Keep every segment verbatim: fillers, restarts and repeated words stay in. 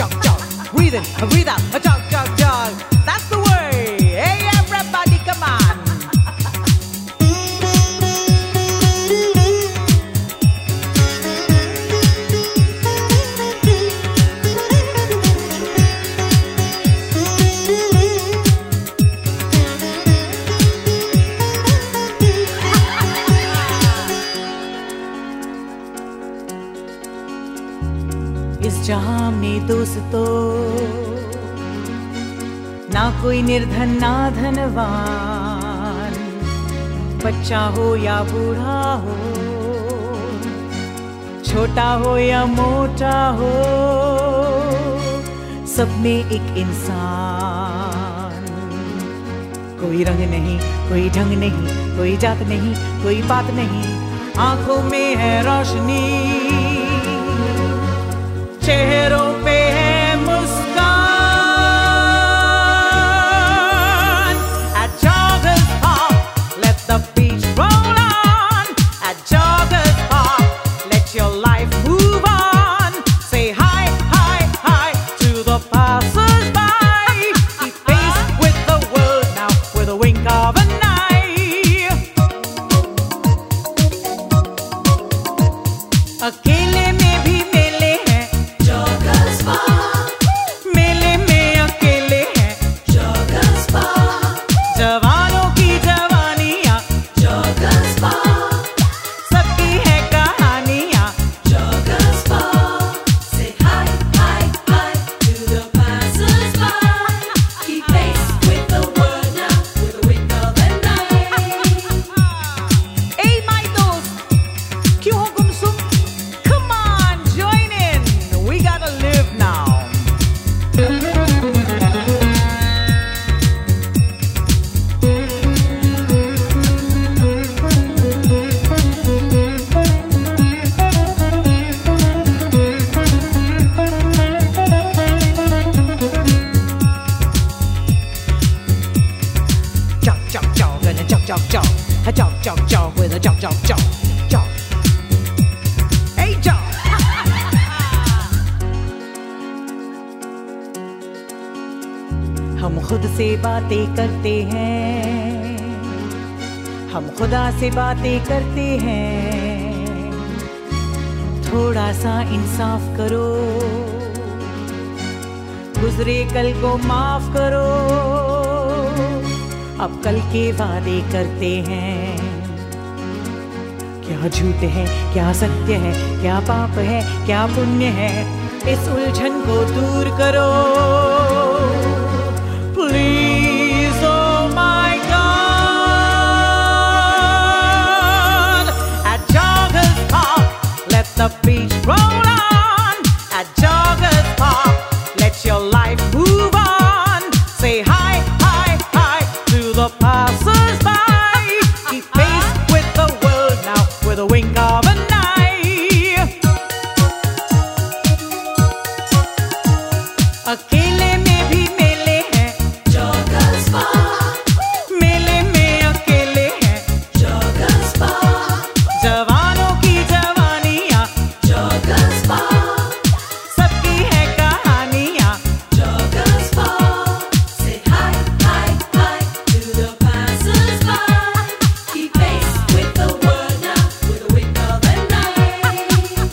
jog, jog. Breathe in, breathe out, jog, jog, jog. That's the way. Hey, everybody, come on. इस जहां में दोस्तों ना कोई निर्धन ना धनवान, बच्चा हो या बूढ़ा हो, छोटा हो या मोटा हो, सब में एक इंसान। कोई रंग नहीं, कोई ढंग नहीं, कोई जात नहीं, कोई बात नहीं, आंखों में है रोशनी, चेहरों पे है मुस्कान। At Joggers Park, let the beach roll on. At Joggers Park, let your life move on. Say hi, hi, hi to the passers-by. Keep pace with the world now with a wink of an eye. अकेले में भी मेले हैं, मेले में अकेले हैं, Joggers Park, जवानों की जवानियाँ, Joggers Park, सबकी है कहानियाँ। Joggers Park. Say hi, hi, hi to the passers-by. Keep pace with the world now with a wink of an eye. Hey my दोस्त, क्यों हो गुमसुम? Come on, join in. We gotta live now. Jog, jog, jog, and a jog, jog, jog. A jog, jog, jog with a jog, jog, jog. Jog. Hey, jog. हम खुद से बातें करते हैं, हम खुदा से बातें करते हैं। थोड़ा सा इंसाफ करो, गुजरे कल को माफ करो। अब कल के वादे करते हैं, क्या झूठ है क्या सत्य है, क्या पाप है क्या पुण्य है, इस उलझन को दूर करो। Please, oh my God. At Joggers Park, let the beach roll on. At Joggers Park, let your life move on. Say hi, hi, hi to the passers-by. Keep pace with the world now with a wink of an eye. अकेले में भी मेले हैं, Joggers Park, मेले में अकेले हैं, Joggers Park, जवानों की जवानियाँ, Joggers Park, सबकी है कहानियाँ। Joggers Park. Say hi, hi, hi to the passers-by. Keep pace with the world now with a wink of an eye.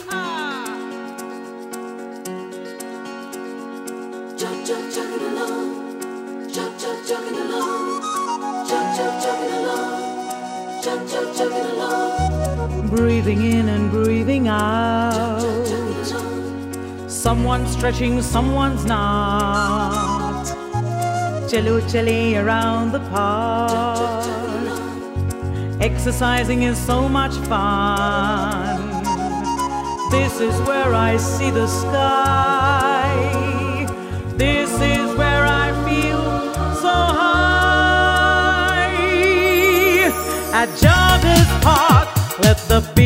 Jog, jog, jogging along. Jog, jog, jogging along. Jog, jog, jogging along. Jog, jog, jogging along. Breathing in and breathing out. Jogging along. Someone's stretching, someone's not. Chalo chale around the park. Exercising is so much fun. This is where I see the sky. This is where I feel so high. At Joggers Park, let the